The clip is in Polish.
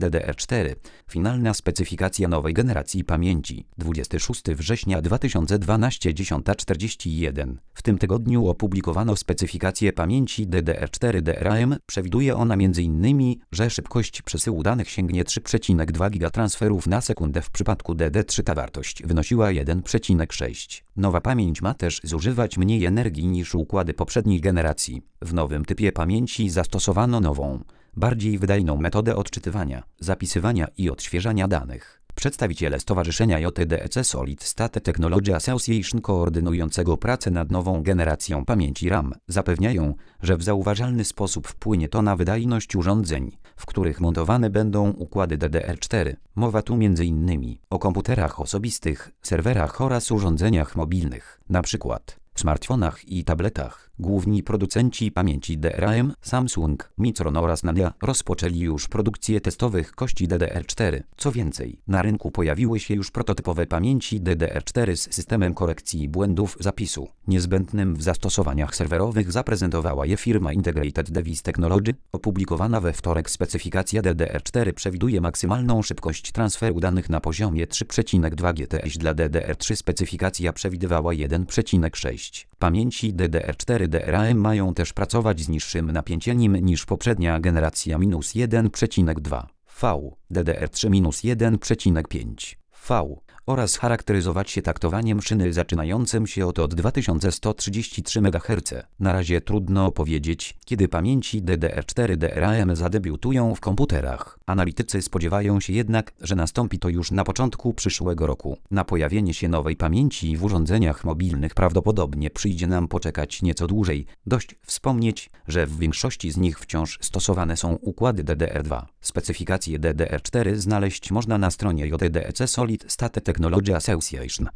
DDR4. Finalna specyfikacja nowej generacji pamięci. 26 września 2012, 10:41. W tym tygodniu opublikowano specyfikację pamięci DDR4 DRAM. Przewiduje ona m.in., że szybkość przesyłu danych sięgnie 3,2 GB transferów na sekundę w przypadku DD3. Ta wartość wynosiła 1,6. Nowa pamięć ma też zużywać mniej energii niż układy poprzedniej generacji. W nowym typie pamięci zastosowano nową, bardziej wydajną metodę odczytywania, zapisywania i odświeżania danych. Przedstawiciele stowarzyszenia JDEC Solid State Technology Association koordynującego pracę nad nową generacją pamięci RAM zapewniają, że w zauważalny sposób wpłynie to na wydajność urządzeń, w których montowane będą układy DDR4. Mowa tu m.in. o komputerach osobistych, serwerach oraz urządzeniach mobilnych, np. w smartfonach i tabletach. Główni producenci pamięci DRAM, Samsung, Micron oraz Nanya, rozpoczęli już produkcję testowych kości DDR4. Co więcej, na rynku pojawiły się już prototypowe pamięci DDR4 z systemem korekcji błędów zapisu. Niezbędnym w zastosowaniach serwerowych zaprezentowała je firma Integrated Device Technology. Opublikowana we wtorek specyfikacja DDR4 przewiduje maksymalną szybkość transferu danych na poziomie 3,2 GTS. Dla DDR3 specyfikacja przewidywała 1,6. Pamięci DDR4 DRAM mają też pracować z niższym napięciem niż poprzednia generacja -1,2 V, DDR3 -1,5 V oraz charakteryzować się taktowaniem szyny zaczynającym się od 2133 MHz. Na razie trudno powiedzieć, kiedy pamięci DDR4 DRAM zadebiutują w komputerach. Analitycy spodziewają się jednak, że nastąpi to już na początku przyszłego roku. Na pojawienie się nowej pamięci w urządzeniach mobilnych prawdopodobnie przyjdzie nam poczekać nieco dłużej. Dość wspomnieć, że w większości z nich wciąż stosowane są układy DDR2. Specyfikację DDR4 znaleźć można na stronie JDEC Solid State Technology Association.